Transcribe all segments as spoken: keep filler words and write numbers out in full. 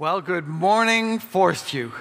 Well, good morning, Forest View.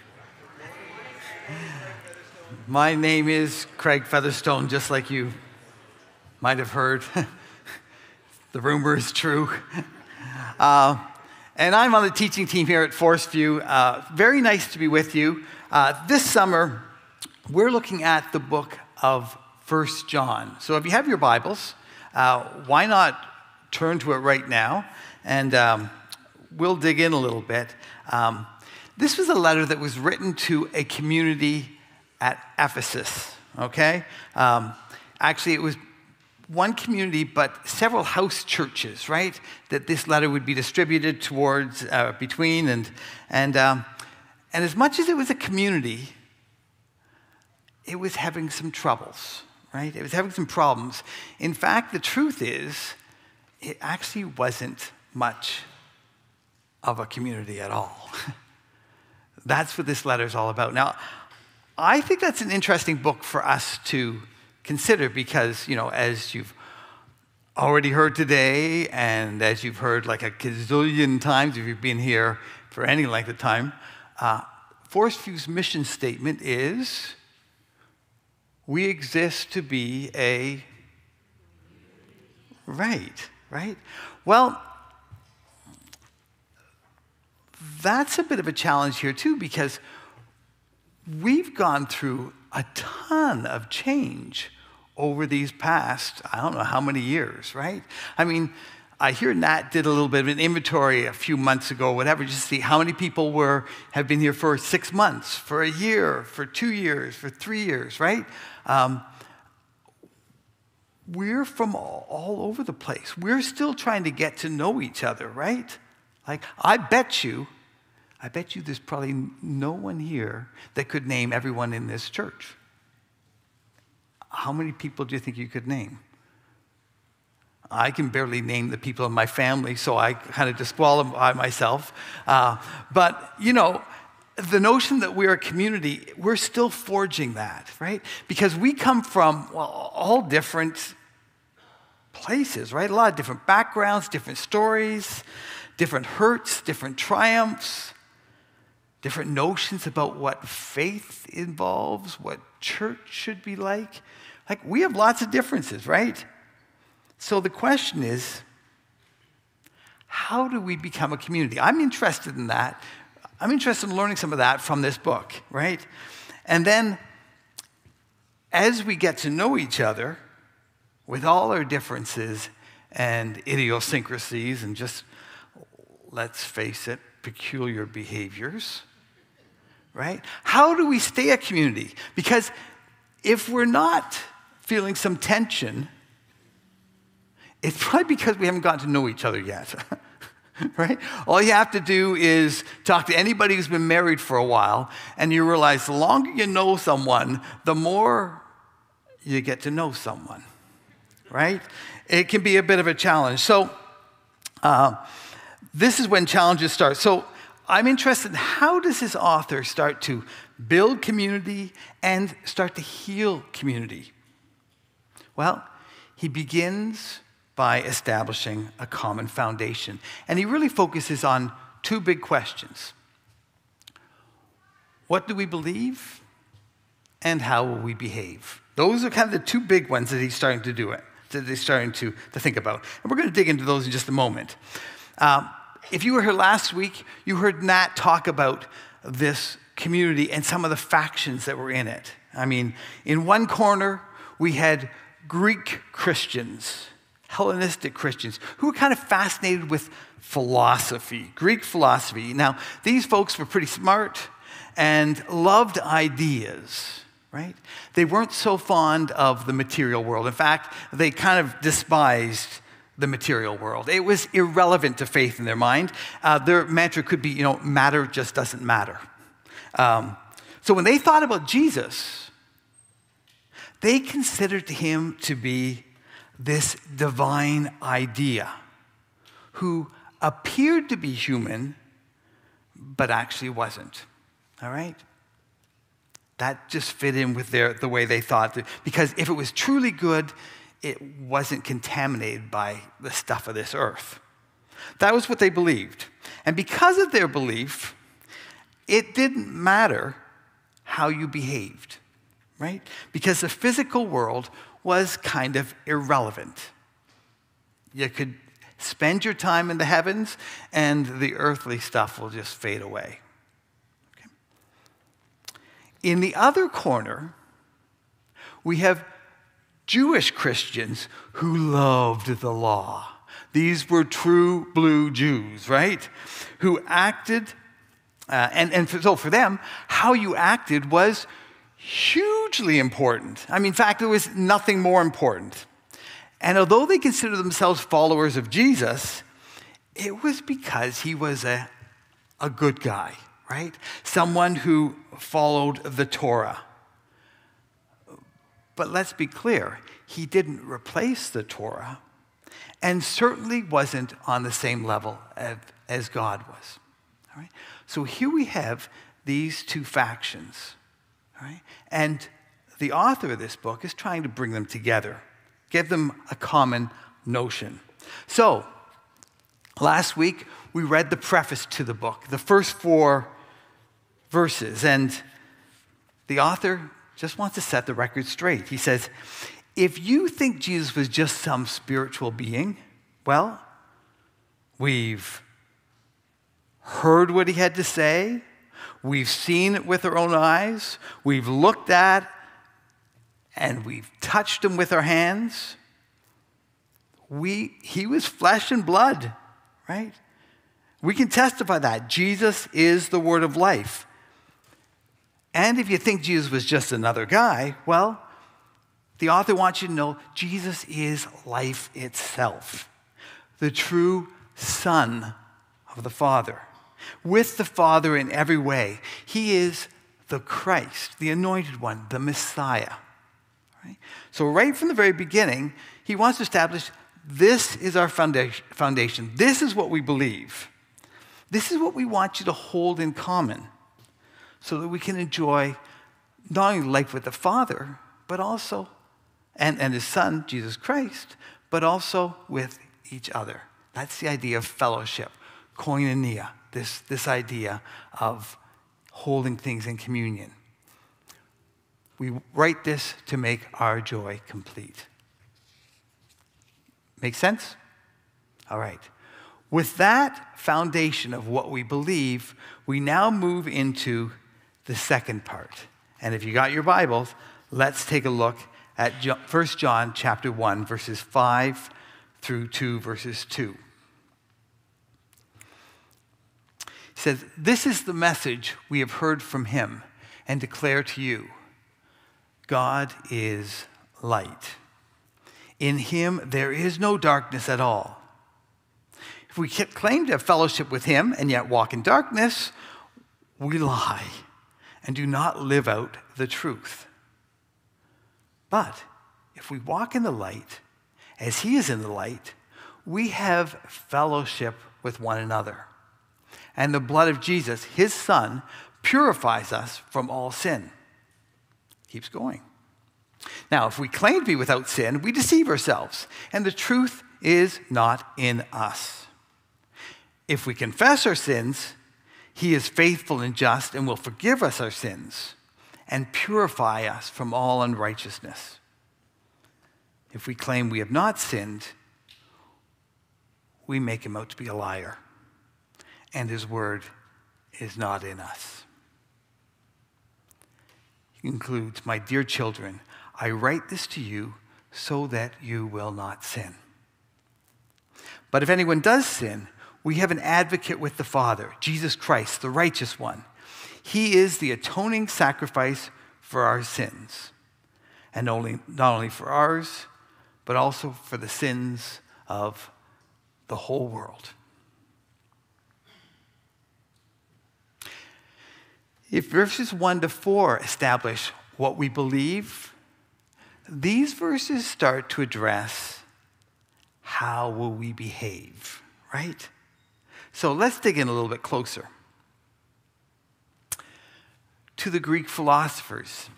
My name is Craig Featherstone, just like you might have heard. The rumor is true. Uh, and I'm on the teaching team here at Forest View. Uh, very nice to be with you. Uh, this summer, we're looking at the book of First John. So if you have your Bibles, uh, why not turn to it right now? And um, we'll dig in a little bit. Um, this was a letter that was written to a community at Ephesus, okay? Um, actually, it was one community, but several house churches, right? That this letter would be distributed towards, uh, between, and and um, and as much as it was a community, it was having some troubles, right? It was having some problems. In fact, the truth is, it actually wasn't much of a community at all. That's what this letter is all about. Now, I think that's an interesting book for us to consider because, you know, as you've already heard today, and as you've heard like a gazillion times if you've been here for any length of time, uh, Forest View's mission statement is, we exist to be a, right, right? Well, that's a bit of a challenge here too, because we've gone through a ton of change over these past, I don't know how many years, right? I mean, I hear Nat did a little bit of an inventory a few months ago, whatever, just to see how many people were have been here for six months, for a year, for two years, for three years, right? Um, we're from all, all over the place. We're still trying to get to know each other, right? Like, I bet you, I bet you there's probably no one here that could name everyone in this church. How many people do you think you could name? I can barely name the people in my family, so I kind of disqualify myself. Uh, but, you know, the notion that we're a community, we're still forging that, right? Because we come from, well, all different places, right? A lot of different backgrounds, different stories, different hurts, different triumphs, different notions about what faith involves, what church should be like. Like, we have lots of differences, right? So the question is, how do we become a community? I'm interested in that. I'm interested in learning some of that from this book, right? And then, as we get to know each other, with all our differences and idiosyncrasies and just, let's face it, peculiar behaviors, right? How do we stay a community? Because if we're not feeling some tension, it's probably because we haven't gotten to know each other yet, right? All you have to do is talk to anybody who's been married for a while, and you realize the longer you know someone, the more you get to know someone, right? It can be a bit of a challenge. So uh, this is when challenges start. So I'm interested in how does this author start to build community and start to heal community? Well, he begins by establishing a common foundation. And he really focuses on two big questions. What do we believe? And how will we behave? Those are kind of the two big ones that he's starting to do it, that he's starting to, to think about. And we're going to dig into those in just a moment. Um, if you were here last week, you heard Nat talk about this community and some of the factions that were in it. I mean, in one corner, we had Greek Christians, Hellenistic Christians, who were kind of fascinated with philosophy, Greek philosophy. Now, these folks were pretty smart and loved ideas, right? They weren't so fond of the material world. In fact, they kind of despised the material world. It was irrelevant to faith in their mind. Uh, their mantra could be, you know, matter just doesn't matter. Um, so when they thought about Jesus, they considered him to be this divine idea who appeared to be human, but actually wasn't. All right? That just fit in with their, the way they thought. Because if it was truly good, it wasn't contaminated by the stuff of this earth. That was what they believed. And because of their belief, it didn't matter how you behaved, right? Because the physical world was kind of irrelevant. You could spend your time in the heavens, and the earthly stuff will just fade away. Okay. In the other corner, we have Jewish Christians who loved the law. These were true blue Jews, right? Who acted, uh, and, and so for them, how you acted was hugely important. I mean, in fact, there was nothing more important. And although they considered themselves followers of Jesus, it was because he was a, a good guy, right? Someone who followed the Torah. But let's be clear, he didn't replace the Torah, and certainly wasn't on the same level as, as God was. All right? So here we have these two factions. All right? And the author of this book is trying to bring them together, give them a common notion. So, last week we read the preface to the book, the first four verses, and the author just wants to set the record straight. He says, if you think Jesus was just some spiritual being, well, we've heard what he had to say, we've seen it with our own eyes, we've looked at, and we've touched him with our hands. We, he was flesh and blood, right? We can testify that. Jesus is the word of life. And if you think Jesus was just another guy, well, the author wants you to know Jesus is life itself, the true Son of the Father, with the Father in every way. He is the Christ, the Anointed One, the Messiah. Right? So right from the very beginning, he wants to establish this is our foundation. This is what we believe. This is what we want you to hold in common so that we can enjoy not only life with the Father, but also, and, and his Son, Jesus Christ, but also with each other. That's the idea of fellowship, koinonia, this, this idea of holding things in communion. We write this to make our joy complete. Make sense? All right. With that foundation of what we believe, we now move into the second part. And if you got your Bibles, let's take a look at First John chapter one, verses five through two, verses two. It says, this is the message we have heard from him and declare to you. God is light. In him there is no darkness at all. If we claim to have fellowship with him and yet walk in darkness, we lie and do not live out the truth. But if we walk in the light, as he is in the light, we have fellowship with one another. And the blood of Jesus, his Son, purifies us from all sin. Keeps going. Now, if we claim to be without sin, we deceive ourselves, and the truth is not in us. If we confess our sins, he is faithful and just and will forgive us our sins and purify us from all unrighteousness. If we claim we have not sinned, we make him out to be a liar, and his word is not in us. He concludes, my dear children, I write this to you so that you will not sin. But if anyone does sin, we have an advocate with the Father, Jesus Christ, the righteous one. He is the atoning sacrifice for our sins, and only, not only for ours, but also for the sins of the whole world. If verses one to four establish what we believe, these verses start to address how will we behave, right? So let's dig in a little bit closer. To the Greek philosophers,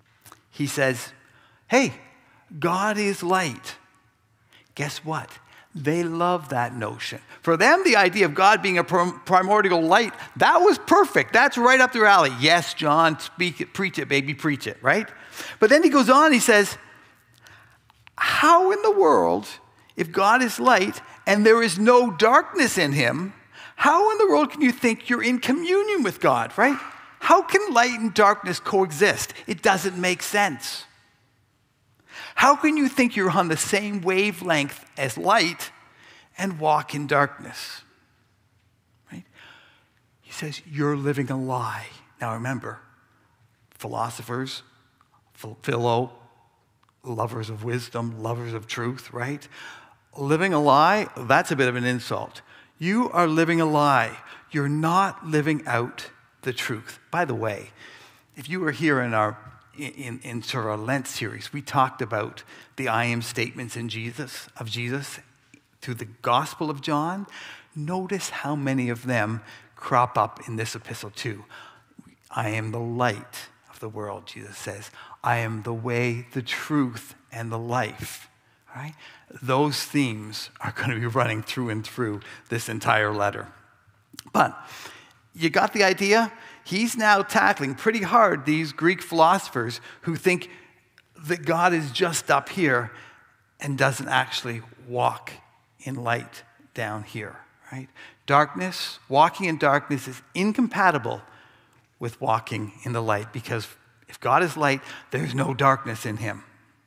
he says, hey, God is light. Guess what? They love that notion. For them, the idea of God being a primordial light, that was perfect. That's right up their alley. Yes, John, speak it, preach it, baby, preach it, right? But then he goes on, he says, how in the world, if God is light and there is no darkness in him, how in the world can you think you're in communion with God, right? How can light and darkness coexist? It doesn't make sense. How can you think you're on the same wavelength as light and walk in darkness? Right? He says, you're living a lie. Now remember, philosophers, philo, lovers of wisdom, lovers of truth, right? Living a lie, that's a bit of an insult. You are living a lie. You're not living out the truth. By the way, if you were here in our in, in sort of our Lent series, we talked about the I am statements in Jesus, of Jesus through the Gospel of John. Notice how many of them crop up in this epistle too. I am the light of the world, Jesus says. I am the way, the truth, and the life. All right? Those themes are going to be running through and through this entire letter. But you got the idea? He's now tackling pretty hard these Greek philosophers who think that God is just up here and doesn't actually walk in light down here, right? Darkness, walking in darkness is incompatible with walking in the light, because if God is light, there's no darkness in him.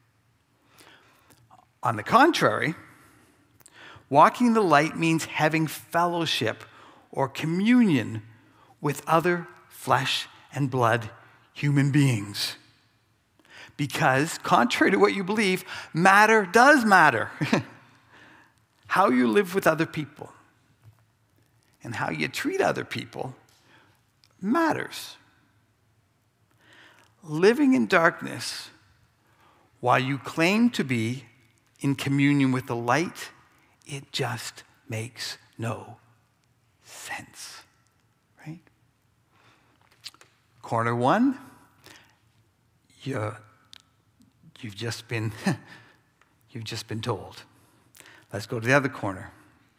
On the contrary, walking in the light means having fellowship or communion with other flesh and blood human beings. Because, contrary to what you believe, matter does matter. How you live with other people and how you treat other people matters. Living in darkness while you claim to be in communion with the light, it just makes no sense, right? Corner one, you, you've just been, you've just been told. Let's go to the other corner.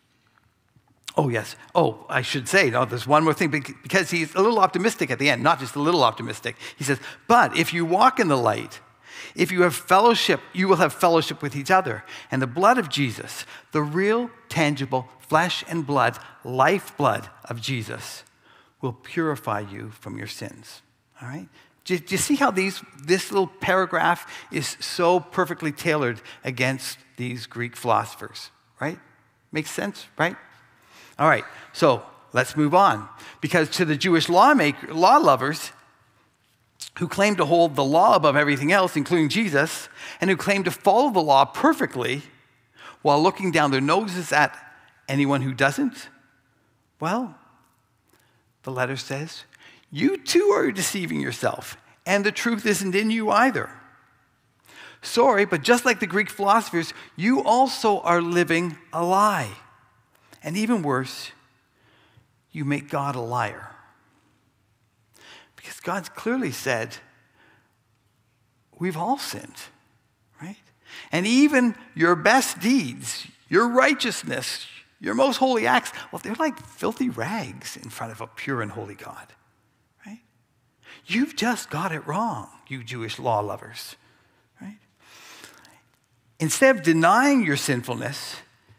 Oh, yes. Oh, I should say, no, there's one more thing, because he's a little optimistic at the end, not just a little optimistic. He says, but if you walk in the light, if you have fellowship, you will have fellowship with each other. And the blood of Jesus, the real, tangible flesh and blood, lifeblood of Jesus, will purify you from your sins. All right? Do, do you see how these, this little paragraph is so perfectly tailored against these Greek philosophers, right? Makes sense, right? All right, so let's move on. Because to the Jewish lawmaker, law lovers who claim to hold the law above everything else, including Jesus, and who claim to follow the law perfectly while looking down their noses at anyone who doesn't, well, the letter says, you too are deceiving yourself, and the truth isn't in you either. Sorry, but just like the Greek philosophers, you also are living a lie. And even worse, you make God a liar. Because God's clearly said, we've all sinned, right? And even your best deeds, your righteousness, your most holy acts, well, they're like filthy rags in front of a pure and holy God, right? You've just got it wrong, you Jewish law lovers, right? Instead of denying your sinfulness,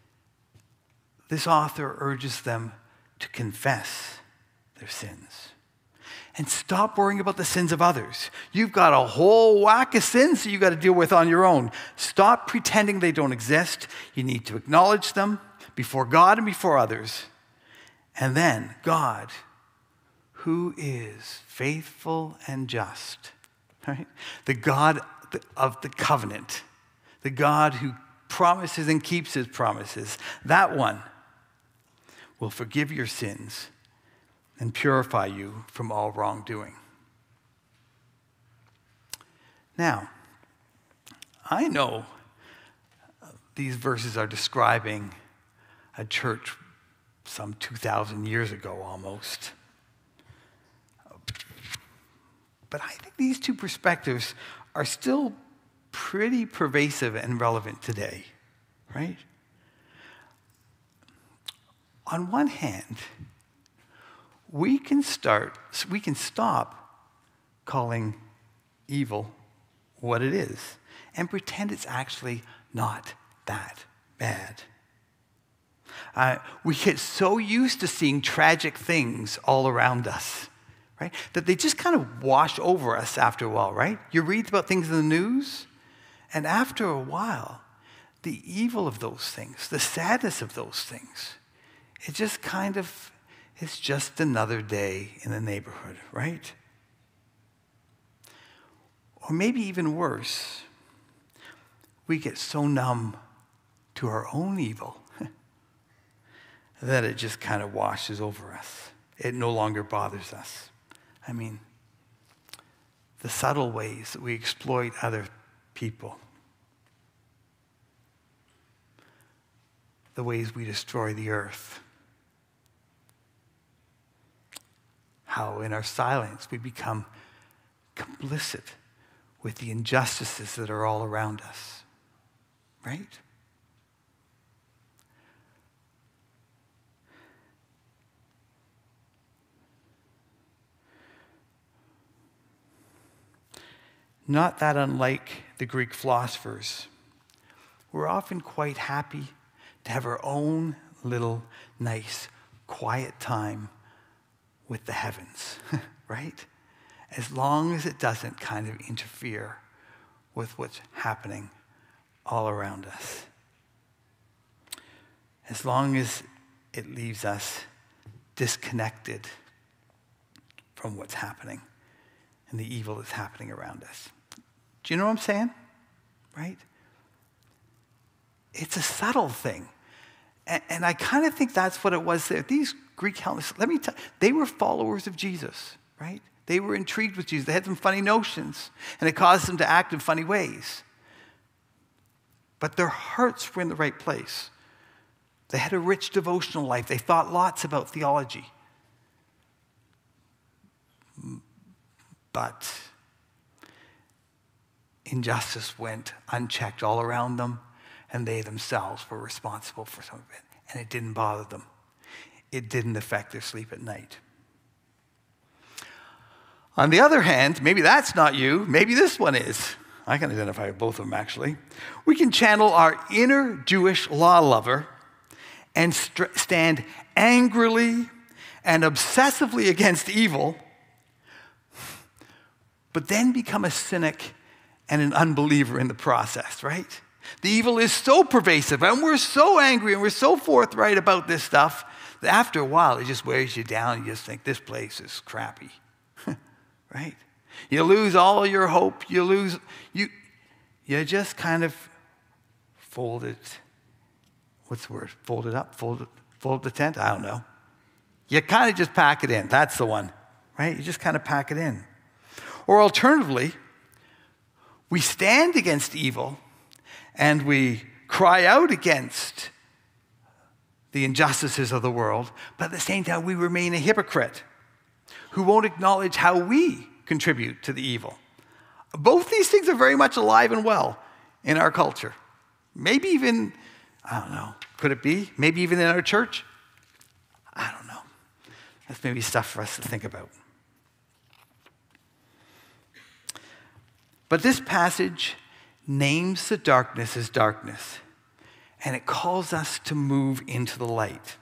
this author urges them to confess their sins and stop worrying about the sins of others. You've got a whole whack of sins that you've got to deal with on your own. Stop pretending they don't exist. You need to acknowledge them before God and before others. And then God, who is faithful and just, right? The God of the covenant, the God who promises and keeps his promises, that one will forgive your sins and purify you from all wrongdoing. Now, I know these verses are describing a church some two thousand years ago almost. But I think these two perspectives are still pretty pervasive and relevant today, right? on one hand, we can start, we can stop calling evil what it is and pretend it's actually not that bad. Uh, we get so used to seeing tragic things all around us, right? That they just kind of wash over us after a while, right? You read about things in the news, and after a while, the evil of those things, the sadness of those things, it just kind of, it's just another day in the neighborhood, right? Or maybe even worse, we get so numb to our own evil that it just kind of washes over us. It no longer bothers us. I mean, the subtle ways that we exploit other people, the ways we destroy the earth, how in our silence we become complicit with the injustices that are all around us, right? Not that unlike the Greek philosophers, we're often quite happy to have our own little nice, quiet time with the heavens, right? As long as it doesn't kind of interfere with what's happening all around us. As long as it leaves us disconnected from what's happening and the evil that's happening around us. Do you know what I'm saying? Right? It's a subtle thing. And, and I kind of think that's what it was there. These Greek Hellenists, let me tell you, they were followers of Jesus, right? They were intrigued with Jesus. They had some funny notions, and it caused them to act in funny ways. But their hearts were in the right place. They had a rich devotional life. They thought lots about theology. But injustice went unchecked all around them, and they themselves were responsible for some of it. And it didn't bother them. It didn't affect their sleep at night. On the other hand, maybe that's not you, maybe this one is. I can identify with both of them, actually. We can channel our inner Jewish law lover and st- stand angrily and obsessively against evil, but then become a cynic and an unbeliever in the process, right? The evil is so pervasive, and we're so angry, and we're so forthright about this stuff, that after a while, it just wears you down. You just think, this place is crappy, right? You lose all your hope. You lose, you, you just kind of fold it, what's the word? Fold it up, fold it, fold the tent? I don't know. You kind of just pack it in. That's the one, right? You just kind of pack it in. Or alternatively, we stand against evil and we cry out against the injustices of the world, but at the same time, we remain a hypocrite who won't acknowledge how we contribute to the evil. Both these things are very much alive and well in our culture. Maybe even, I don't know, could it be? Maybe even in our church? I don't know. That's maybe stuff for us to think about. But this passage names the darkness as darkness, and it calls us to move into the light.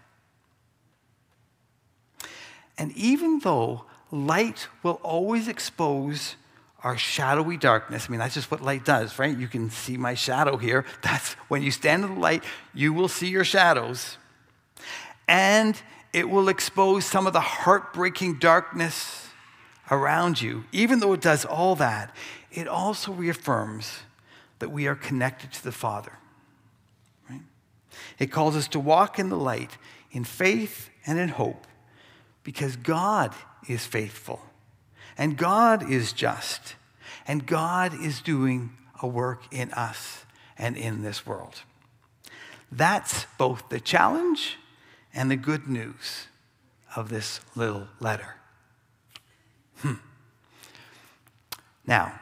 And even though light will always expose our shadowy darkness, I mean, that's just what light does, right? You can see my shadow here. That's when you stand in the light, you will see your shadows. And it will expose some of the heartbreaking darkness around you. Even though it does all that, it also reaffirms that we are connected to the Father. Right? It calls us to walk in the light in faith and in hope because God is faithful and God is just and God is doing a work in us and in this world. That's both the challenge and the good news of this little letter. Hmm. Now,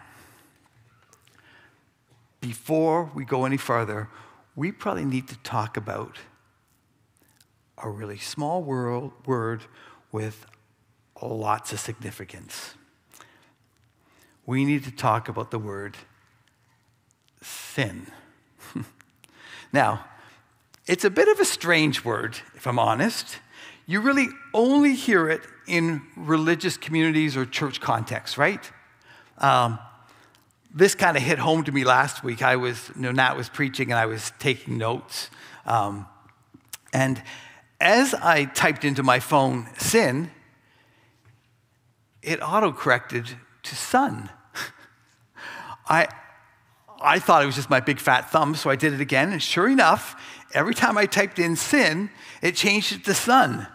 before we go any further, we probably need to talk about a really small word, word with lots of significance. We need to talk about the word sin. Now, it's a bit of a strange word, if I'm honest. You really only hear it in religious communities or church contexts, right? Um, this kind of hit home to me last week. I was, you know, Nat was preaching and I was taking notes. Um, and as I typed into my phone sin, it auto-corrected to son. I, I thought it was just my big fat thumb, so I did it again. And sure enough, every time I typed in sin, it changed it to son.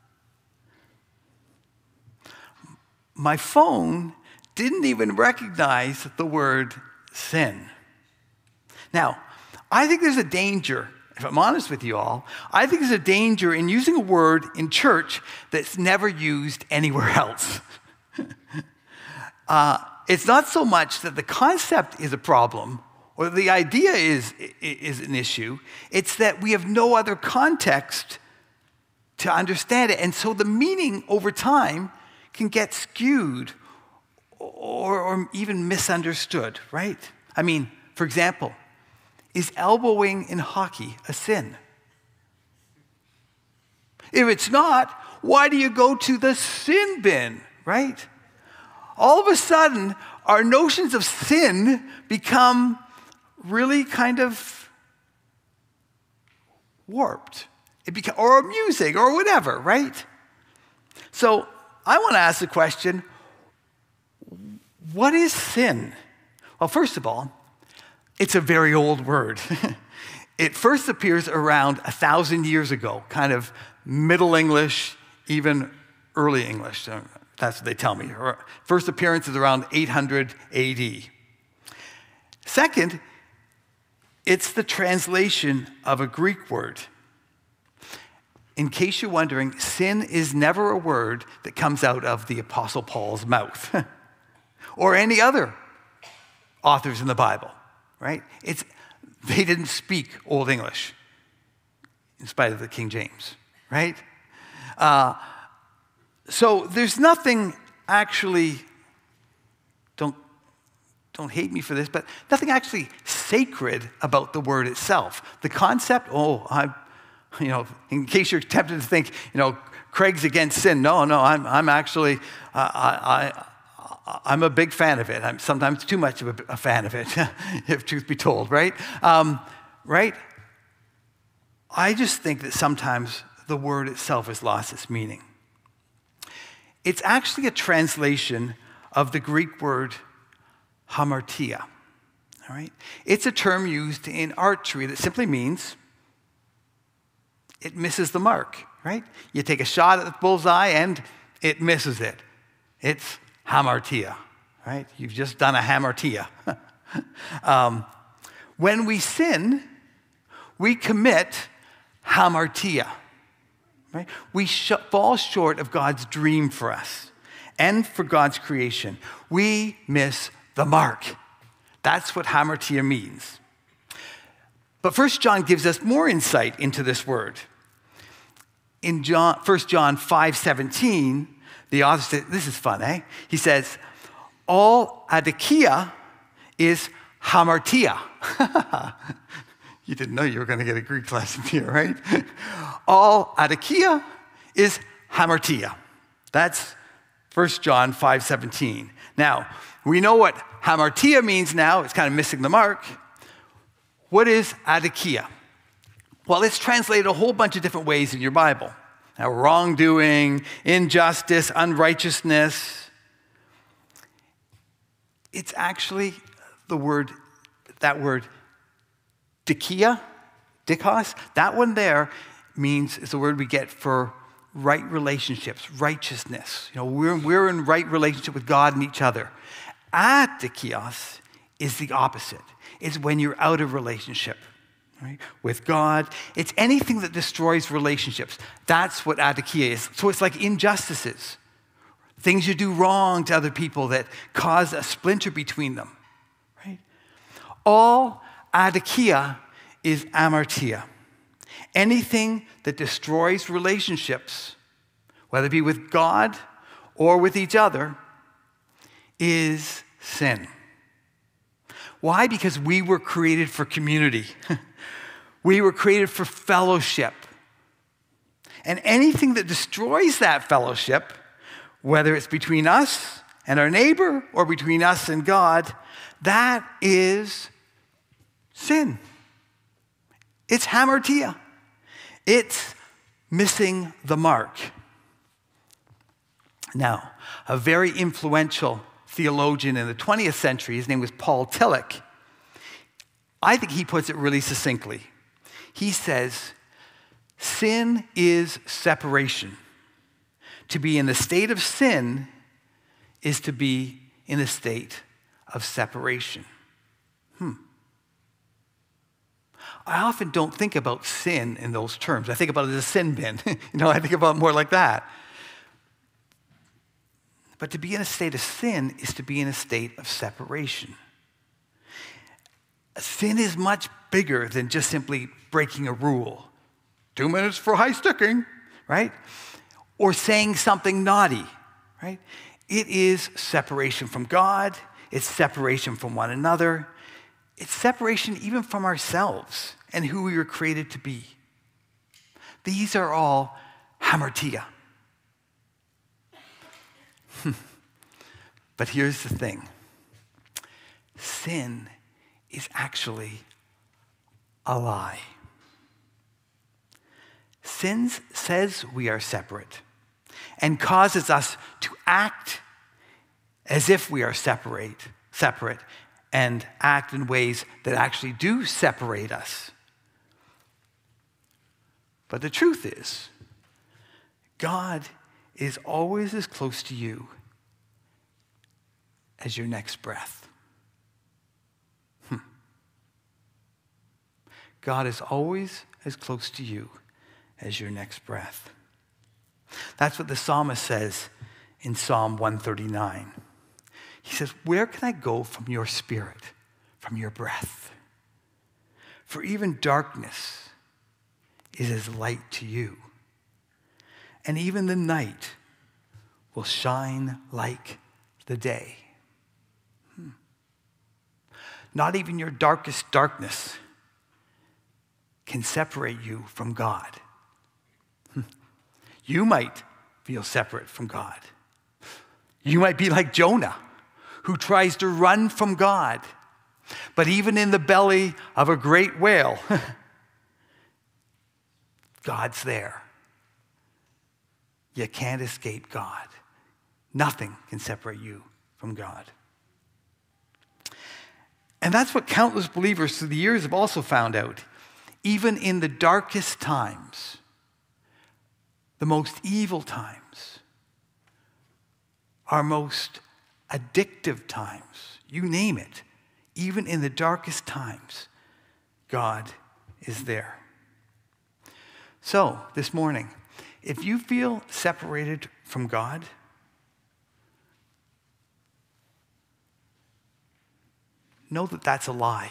My phone didn't even recognize the word sin. Now, I think there's a danger, if I'm honest with you all, I think there's a danger in using a word in church that's never used anywhere else. uh, it's not so much that the concept is a problem or the idea is, is an issue. It's that we have no other context to understand it. And so the meaning over time can get skewed or, or even misunderstood, right? I mean, for example, is elbowing in hockey a sin? If it's not, why do you go to the sin bin, right? All of a sudden, our notions of sin become really kind of warped. It beca- or amusing or whatever, right? So I want to ask the question, what is sin? Well, first of all, it's a very old word. It first appears around a thousand years ago, kind of Middle English, even early English. That's what they tell me. First appearance is around eight hundred A D. Second, it's the translation of a Greek word. In case you're wondering, sin is never a word that comes out of the Apostle Paul's mouth or any other authors in the Bible, right? It's, they didn't speak Old English in spite of the King James, right? Uh, so there's nothing actually, don't, don't hate me for this, but nothing actually sacred about the word itself. The concept, oh, I, you know, in case you're tempted to think, you know, Craig's against sin. No, no, I'm, I'm actually, uh, I, I, I'm a big fan of it. I'm sometimes too much of a, a fan of it, if truth be told, right? Um, right? I just think that sometimes the word itself has lost its meaning. It's actually a translation of the Greek word hamartia, all right? It's a term used in archery that simply means it misses the mark, right? You take a shot at the bullseye and it misses it. It's hamartia, right? You've just done a hamartia. um, when we sin, we commit hamartia, right? We sh- fall short of God's dream for us and for God's creation. We miss the mark. That's what hamartia means. But First John gives us more insight into this word. In John, First John five seventeen, the author says, this is fun, eh? He says, all adikia is hamartia. You didn't know you were going to get a Greek lesson here, right? All adikia is hamartia. That's First John five seventeen. Now, we know what hamartia means now. It's kind of missing the mark. What is adikia? Well, it's translated a whole bunch of different ways in your Bible. Now, wrongdoing, injustice, unrighteousness. It's actually the word, that word, dikia, dikos, that one there means, is the word we get for right relationships, righteousness. You know, we're, we're in right relationship with God and each other. Adikios is the opposite. It's when you're out of relationship, right, with God. It's anything that destroys relationships. That's what adikia is. So it's like injustices, things you do wrong to other people that cause a splinter between them, right? All adikia is amartia. Anything that destroys relationships, whether it be with God or with each other, is sin. Why? Because we were created for community. We were created for fellowship. And anything that destroys that fellowship, whether it's between us and our neighbor or between us and God, that is sin. It's hamartia. It's missing the mark. Now, a very influential theologian in the twentieth century, his name was Paul Tillich, I think he puts it really succinctly. He says, sin is separation. To be in the state of sin is to be in a state of separation. Hmm. I often don't think about sin in those terms. I think about it as a sin bin. you know, I think about it more like that. But to be in a state of sin is to be in a state of separation. Sin is much bigger than just simply breaking a rule. Two minutes for high sticking, right? Or saying something naughty, right? It is separation from God. It's separation from one another. It's separation even from ourselves and who we were created to be. These are all hamartia. But here's the thing. Sin is actually a lie. Sin says we are separate and causes us to act as if we are separate, separate and act in ways that actually do separate us. But the truth is, God is always as close to you as your next breath. Hmm. God is always as close to you as your next breath. That's what the psalmist says in Psalm one thirty-nine. He says, where can I go from your spirit, from your breath? For even darkness is as light to you, and even the night will shine like the day. Hmm. Not even your darkest darkness can separate you from God. You might feel separate from God. You might be like Jonah, who tries to run from God. But even in the belly of a great whale, God's there. You can't escape God. Nothing can separate you from God. And that's what countless believers through the years have also found out. Even in the darkest times, the most evil times, our most addictive times, you name it, even in the darkest times, God is there. So, this morning, if you feel separated from God, know that that's a lie.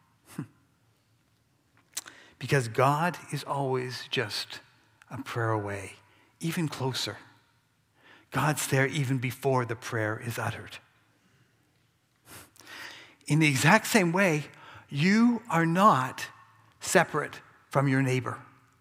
Because God is always just a prayer away, even closer. God's there even before the prayer is uttered. In the exact same way, you are not separate from your neighbor.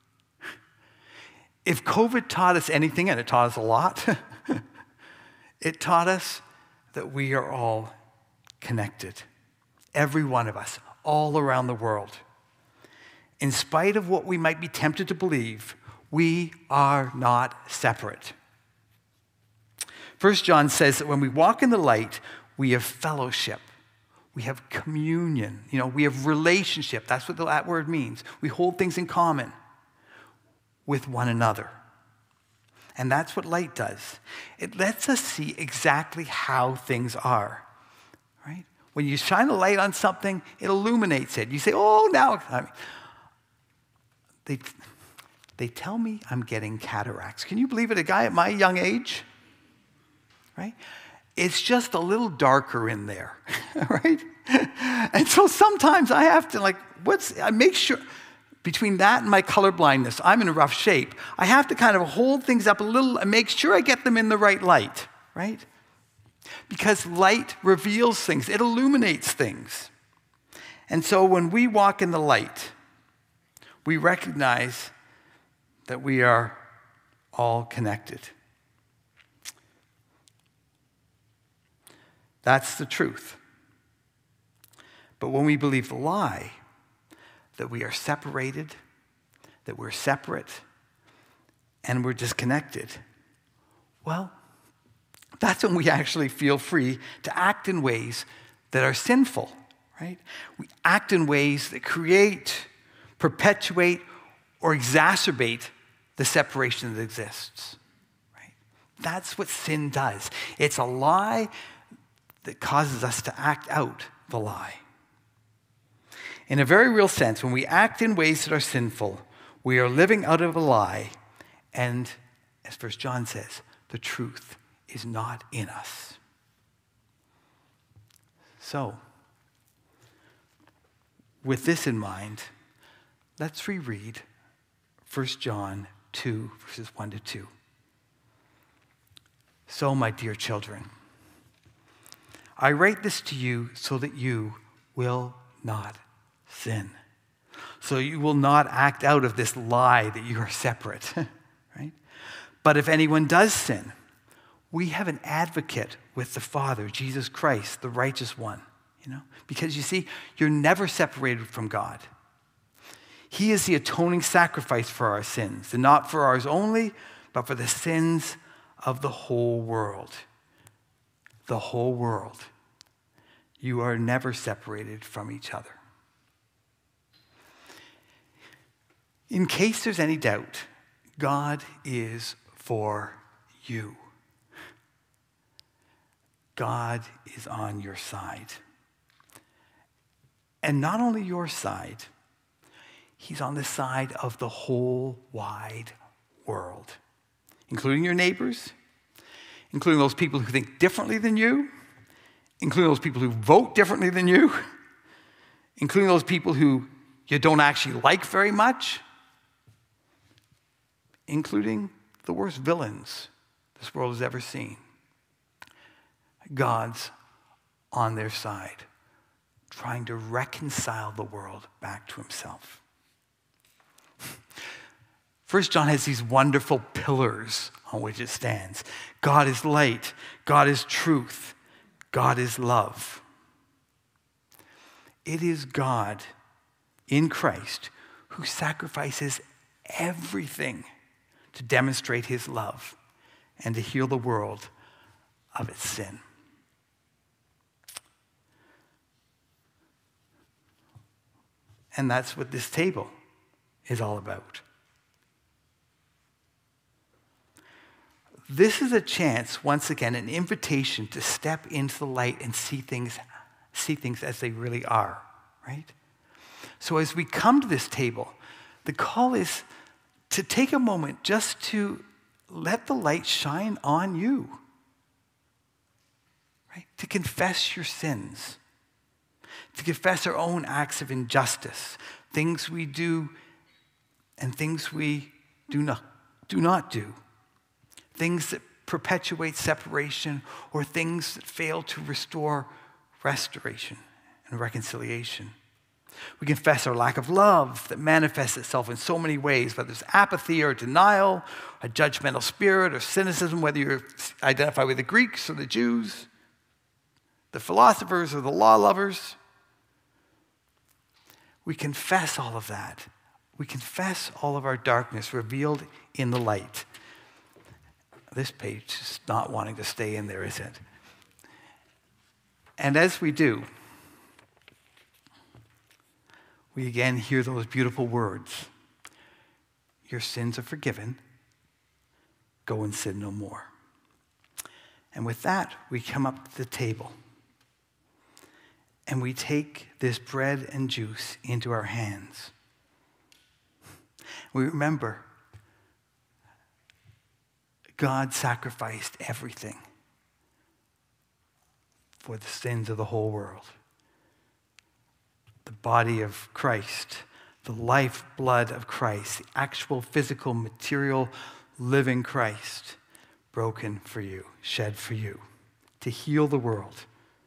If COVID taught us anything, and it taught us a lot, it taught us that we are all connected. Every one of us, all around the world. In spite of what we might be tempted to believe, we are not separate. First John says that when we walk in the light, we have fellowship. We have communion. You know, we have relationship. That's what that word means. We hold things in common with one another. And that's what light does. It lets us see exactly how things are, right? When you shine a light on something, it illuminates it. You say, oh, now, I mean, they, they tell me I'm getting cataracts. Can you believe it? A guy at my young age, right? It's just a little darker in there, right? And so sometimes I have to like, what's, I make sure, between that and my colorblindness, I'm in a rough shape. I have to kind of hold things up a little and make sure I get them in the right light, right? Because light reveals things. It illuminates things. And so when we walk in the light, we recognize that we are all connected. That's the truth. But when we believe the lie, that we are separated, that we're separate, and we're disconnected, well, that's when we actually feel free to act in ways that are sinful, right? We act in ways that create, perpetuate, or exacerbate the separation that exists, right? That's what sin does. It's a lie that causes us to act out the lie. In a very real sense, when we act in ways that are sinful, we are living out of a lie, and as First John says, the truth is not in us. So, with this in mind, let's reread First John two, verses one to two. So, my dear children, I write this to you so that you will not sin. So you will not act out of this lie that you are separate, right? But if anyone does sin, we have an advocate with the Father, Jesus Christ, the righteous one, you know? Because you see, you're never separated from God. He is the atoning sacrifice for our sins, and not for ours only, but for the sins of the whole world. The whole world. You are never separated from each other. In case there's any doubt, God is for you. God is on your side. And not only your side, he's on the side of the whole wide world, including your neighbors, including those people who think differently than you, including those people who vote differently than you, including those people who you don't actually like very much, including the worst villains this world has ever seen. God's on their side, trying to reconcile the world back to himself. First John has these wonderful pillars on which it stands. God is light. God is truth. God is love. It is God in Christ who sacrifices everything to demonstrate his love and to heal the world of its sin. And that's what this table is all about. This is a chance, once again, an invitation to step into the light and see things, see things as they really are, right? So as we come to this table, the call is to take a moment just to let the light shine on you, right? To confess your sins, to confess our own acts of injustice, things we do and things we do not, do not do, things that perpetuate separation or things that fail to restore restoration and reconciliation. We confess our lack of love that manifests itself in so many ways, whether it's apathy or denial, a judgmental spirit or cynicism, whether you identify with the Greeks or the Jews, the philosophers or the law lovers. We confess all of that. We confess all of our darkness revealed in the light. This page is not wanting to stay in there, is it? And as we do, we again hear those beautiful words. Your sins are forgiven. Go and sin no more. And with that, we come up to the table. And we take this bread and juice into our hands. We remember God sacrificed everything for the sins of the whole world. The body of Christ, the lifeblood of Christ, the actual physical, material, living Christ, broken for you, shed for you, to heal the world.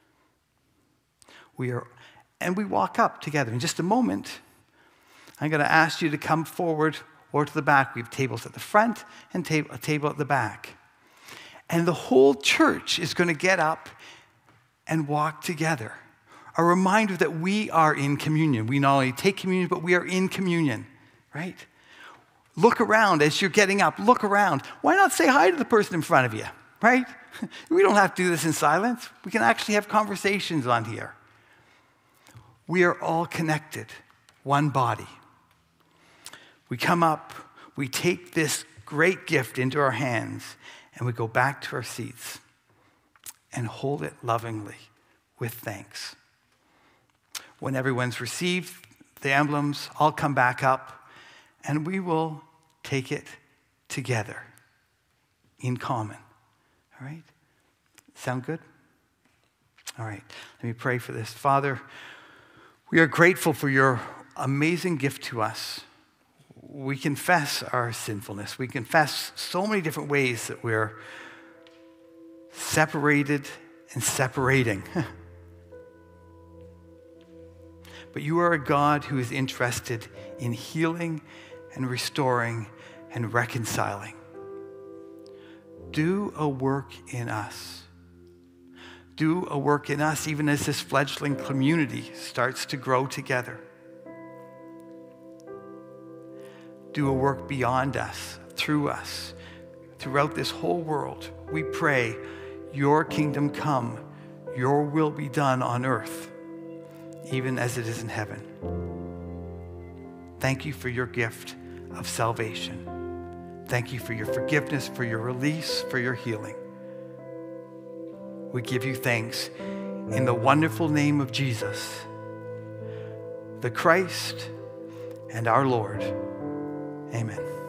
We are, and we walk up together. In just a moment, I'm going to ask you to come forward or to the back. We have tables at the front and tab- a table at the back. And the whole church is going to get up and walk together. A reminder that we are in communion. We not only take communion, but we are in communion, right? Look around as you're getting up. Look around. Why not say hi to the person in front of you, right? We don't have to do this in silence. We can actually have conversations on here. We are all connected, one body. We come up, we take this great gift into our hands, and we go back to our seats and hold it lovingly with thanks. When everyone's received the emblems, I'll come back up and we will take it together in common. All right? Sound good? All right. Let me pray for this. Father, we are grateful for your amazing gift to us. We confess our sinfulness. We confess so many different ways that we're separated and separating. But you are a God who is interested in healing and restoring and reconciling. Do a work in us. Do a work in us even as this fledgling community starts to grow together. Do a work beyond us, through us, throughout this whole world. We pray, your kingdom come, your will be done on earth, even as it is in heaven. Thank you for your gift of salvation. Thank you for your forgiveness, for your release, for your healing. We give you thanks in the wonderful name of Jesus, the Christ and our Lord. Amen.